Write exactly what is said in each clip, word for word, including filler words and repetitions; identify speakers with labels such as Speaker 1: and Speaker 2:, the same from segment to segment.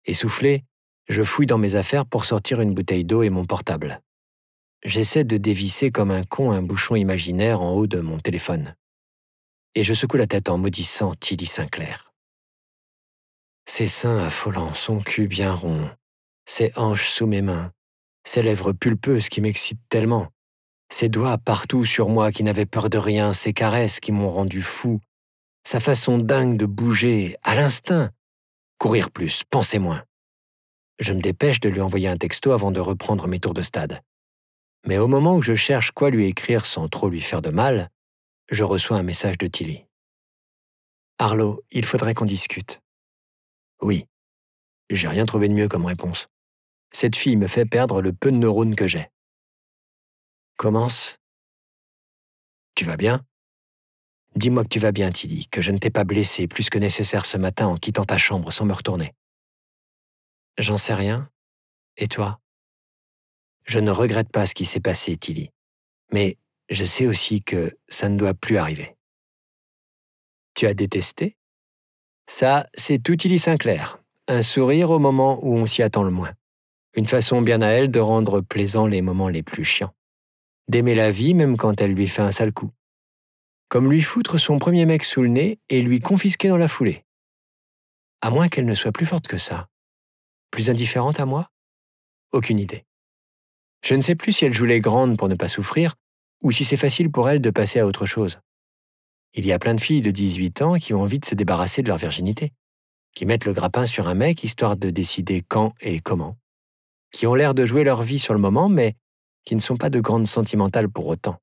Speaker 1: Essoufflé, je fouille dans mes affaires pour sortir une bouteille d'eau et mon portable. J'essaie de dévisser comme un con un bouchon imaginaire en haut de mon téléphone. Et je secoue la tête en maudissant Tilly Sinclair. Ses seins affolants, son cul bien rond, ses hanches sous mes mains, ses lèvres pulpeuses qui m'excitent tellement, ses doigts partout sur moi qui n'avaient peur de rien, ses caresses qui m'ont rendu fou, sa façon dingue de bouger, à l'instinct. Courir plus, penser moins. Je me dépêche de lui envoyer un texto avant de reprendre mes tours de stade. Mais au moment où je cherche quoi lui écrire sans trop lui faire de mal, je reçois un message de Tilly. « Arlo, il faudrait qu'on discute. » Oui. J'ai rien trouvé de mieux comme réponse. Cette fille me fait perdre le peu de neurones que j'ai. Commence. Tu vas bien? Dis-moi que tu vas bien, Tilly, que je ne t'ai pas blessé plus que nécessaire ce matin en quittant ta chambre sans me retourner. J'en sais rien. Et toi? Je ne regrette pas ce qui s'est passé, Tilly. Mais je sais aussi que ça ne doit plus arriver. Tu as détesté? Ça, c'est tout Tilly Sinclair. Un sourire au moment où on s'y attend le moins. Une façon bien à elle de rendre plaisants les moments les plus chiants. D'aimer la vie même quand elle lui fait un sale coup. Comme lui foutre son premier mec sous le nez et lui confisquer dans la foulée. À moins qu'elle ne soit plus forte que ça. Plus indifférente à moi? Aucune idée. Je ne sais plus si elle joue les grandes pour ne pas souffrir ou si c'est facile pour elle de passer à autre chose. Il y a plein de filles de dix-huit ans qui ont envie de se débarrasser de leur virginité, qui mettent le grappin sur un mec histoire de décider quand et comment, qui ont l'air de jouer leur vie sur le moment mais qui ne sont pas de grandes sentimentales pour autant.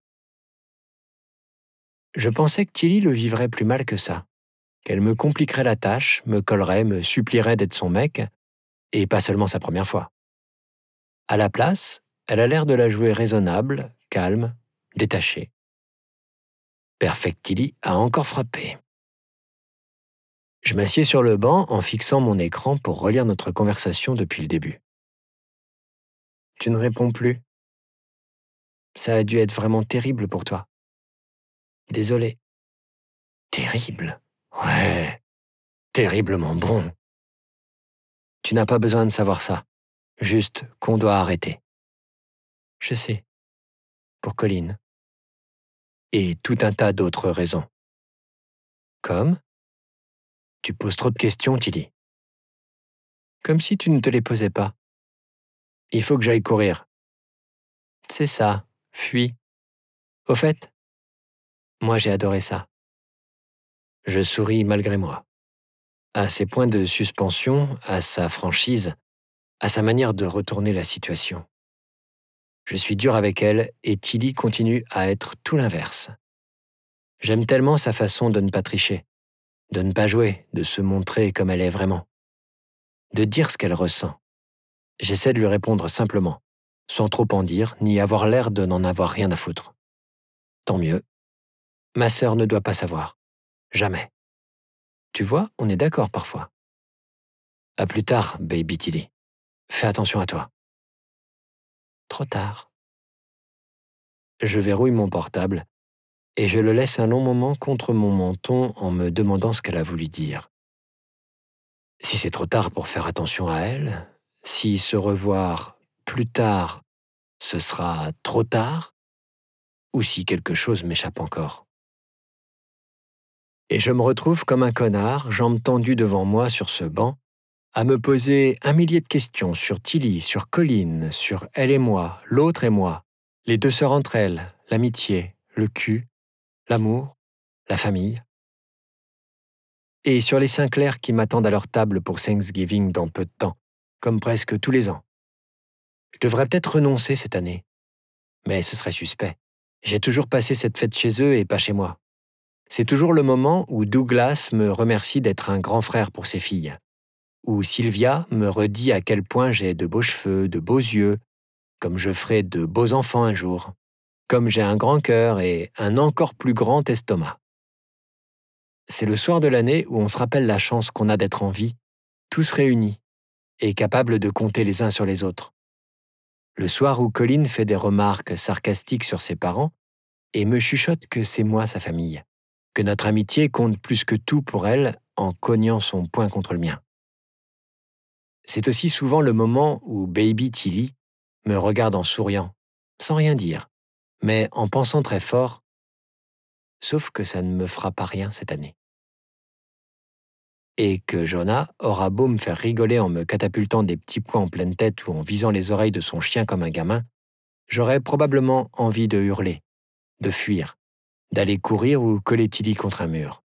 Speaker 1: Je pensais que Tilly le vivrait plus mal que ça, qu'elle me compliquerait la tâche, me collerait, me supplierait d'être son mec, et pas seulement sa première fois. À la place, elle a l'air de la jouer raisonnable, calme, détachée. Perfect Tilly a encore frappé. Je m'assieds sur le banc en fixant mon écran pour relire notre conversation depuis le début. Tu ne réponds plus. Ça a dû être vraiment terrible pour toi. Désolé. Terrible? Ouais, terriblement bon. Tu n'as pas besoin de savoir ça. Juste qu'on doit arrêter. Je sais. Pour Colline. Et tout un tas d'autres raisons. Comme? Tu poses trop de questions, Tilly. Comme si tu ne te les posais pas. Il faut que j'aille courir. C'est ça, fuis. Au fait, moi j'ai adoré ça. Je souris malgré moi. À ses points de suspension, à sa franchise, à sa manière de retourner la situation. Je suis dur avec elle et Tilly continue à être tout l'inverse. J'aime tellement sa façon de ne pas tricher, de ne pas jouer, de se montrer comme elle est vraiment, de dire ce qu'elle ressent. J'essaie de lui répondre simplement, sans trop en dire, ni avoir l'air de n'en avoir rien à foutre. Tant mieux. Ma sœur ne doit pas savoir. Jamais. Tu vois, on est d'accord parfois. À plus tard, baby Tilly. Fais attention à toi. Trop tard. Je verrouille mon portable et je le laisse un long moment contre mon menton en me demandant ce qu'elle a voulu dire. Si c'est trop tard pour faire attention à elle, si se revoir plus tard, ce sera trop tard, ou si quelque chose m'échappe encore. Et je me retrouve comme un connard, jambes tendues devant moi sur ce banc, à me poser un millier de questions sur Tilly, sur Colline, sur elle et moi, l'autre et moi, les deux sœurs entre elles, l'amitié, le cul, l'amour, la famille. Et sur les Sinclair qui m'attendent à leur table pour Thanksgiving dans peu de temps, comme presque tous les ans. Je devrais peut-être renoncer cette année, mais ce serait suspect. J'ai toujours passé cette fête chez eux et pas chez moi. C'est toujours le moment où Douglas me remercie d'être un grand frère pour ses filles, où Sylvia me redit à quel point j'ai de beaux cheveux, de beaux yeux, comme je ferai de beaux enfants un jour, comme j'ai un grand cœur et un encore plus grand estomac. C'est le soir de l'année où on se rappelle la chance qu'on a d'être en vie, tous réunis, et capables de compter les uns sur les autres. Le soir où Colline fait des remarques sarcastiques sur ses parents et me chuchote que c'est moi sa famille, que notre amitié compte plus que tout pour elle en cognant son poing contre le mien. C'est aussi souvent le moment où Baby Tilly me regarde en souriant, sans rien dire, mais en pensant très fort, sauf que ça ne me fera pas rien cette année. Et que Jonah aura beau me faire rigoler en me catapultant des petits points en pleine tête ou en visant les oreilles de son chien comme un gamin, j'aurais probablement envie de hurler, de fuir, d'aller courir ou coller Tilly contre un mur.